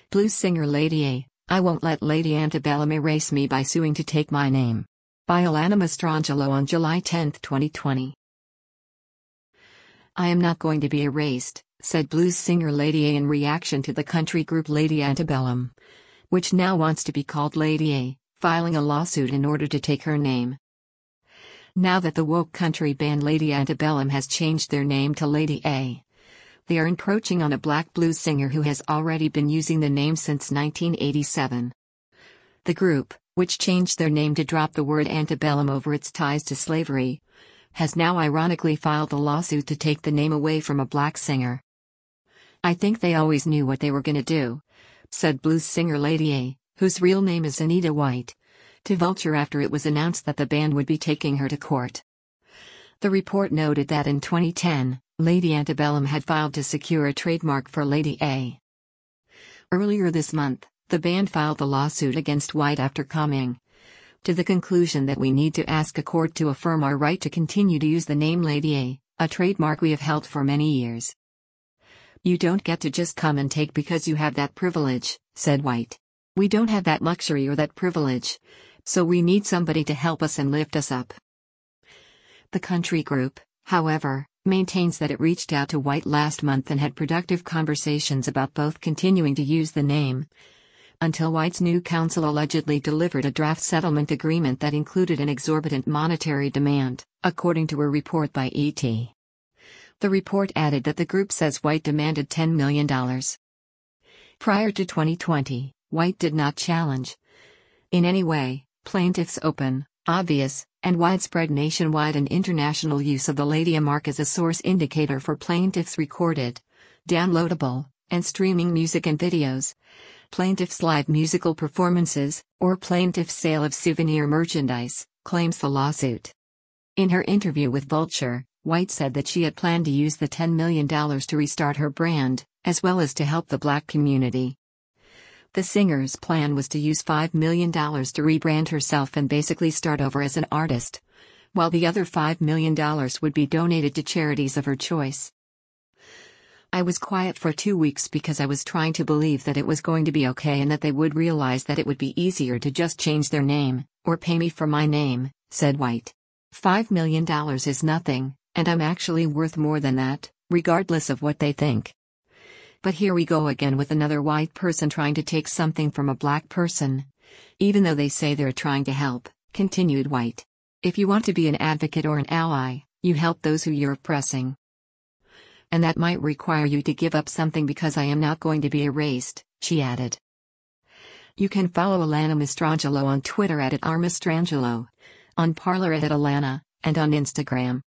Blues singer Lady A, I won't let Lady Antebellum erase me by suing to take my name. By Alana Mastrangelo on July 10, 2020. I am not going to be erased, said blues singer Lady A in reaction to the country group Lady Antebellum, which now wants to be called Lady A, filing a lawsuit in order to take her name. Now that the woke country band Lady Antebellum has changed their name to Lady A, they are encroaching on a black blues singer who has already been using the name since 1987. The group, which changed their name to drop the word antebellum over its ties to slavery, has now ironically filed a lawsuit to take the name away from a black singer. I think they always knew what they were gonna do, said blues singer Lady A, whose real name is Anita White, to Vulture after it was announced that the band would be taking her to court. The report noted that in 2010, Lady Antebellum had filed to secure a trademark for Lady A. Earlier this month, the band filed the lawsuit against White after coming to the conclusion that we need to ask a court to affirm our right to continue to use the name Lady A trademark we have held for many years. You don't get to just come and take because you have that privilege, said White. We don't have that luxury or that privilege, so we need somebody to help us and lift us up. The country group, however, maintains that it reached out to White last month and had productive conversations about both continuing to use the name, until White's new counsel allegedly delivered a draft settlement agreement that included an exorbitant monetary demand, according to a report by ET. The report added that the group says White demanded $10 million. Prior to 2020, White did not challenge, in any way, plaintiffs' open, obvious, and widespread nationwide and international use of the Lady A mark as a source indicator for plaintiffs' recorded, downloadable, and streaming music and videos, plaintiffs' live musical performances, or plaintiffs' sale of souvenir merchandise, claims the lawsuit. In her interview with Vulture, White said that she had planned to use the $10 million to restart her brand, as well as to help the black community. The singer's plan was to use $5 million to rebrand herself and basically start over as an artist, while the other $5 million would be donated to charities of her choice. I was quiet for 2 weeks because I was trying to believe that it was going to be okay and that they would realize that it would be easier to just change their name, or pay me for my name, said White. $5 million is nothing, and I'm actually worth more than that, regardless of what they think. But here we go again with another white person trying to take something from a black person, even though they say they're trying to help, continued White. If you want to be an advocate or an ally, you help those who you're oppressing. And that might require you to give up something because I am not going to be erased, she added. You can follow Alana Mastrangelo on Twitter @RMastrangelo, on Parler @Alana, and on Instagram